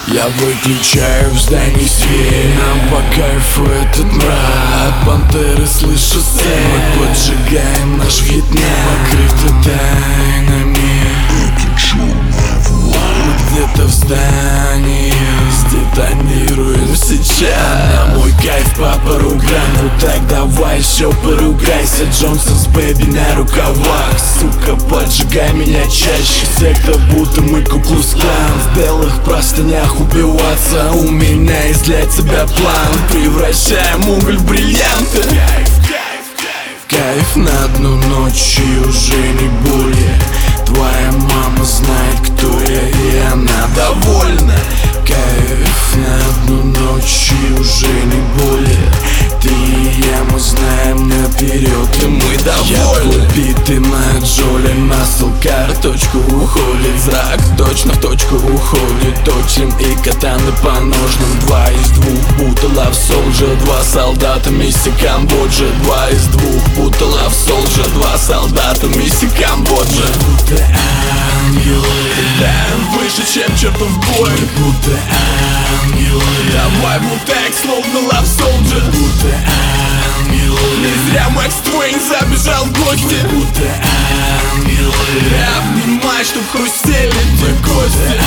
Я выключаю в здании свет. Нам по кайфу этот мрак. От пантеры слышу стен. Мы поджигаем наш Вьетнам, покрыто тайнами. Мы где-то в здании сдетонируем сейчас. На мой кайф по пару грамм. Ну так давай еще поругайся. Джонсон с Бэби на рукавах. Сука, поджигай меня чаще. Секта будто мы Ку-Клукс-Клан. В белых простынях убиваться. У меня есть для тебя план. Превращаем уголь в бриллианты. Кайф на одну ночь и уже не более. Твоя мама знает, кто я, и она довольна. Кайф на одну ночь и уже не более. Ты и я, мы знаем наперед, и мы довольны. Я убитый на Джоли, масл карточку уходит. Зрак точно в точку уходит. Точим и катаны по ножным. 2 из 2, будто Love Soldier. 2 солдата, миссия Камбоджа. 2 из 2, будто Love Soldier. 2 солдата, миссия Камбоджа. Будто ангелы, да, выше, чем чертов бой. Будто ангелы, давай мутек, словно Love Soldier. Будто ангелы, не зря Макс Твейн забежал в гости. Будто ангелы, обнимай, чтоб хрустели те кости.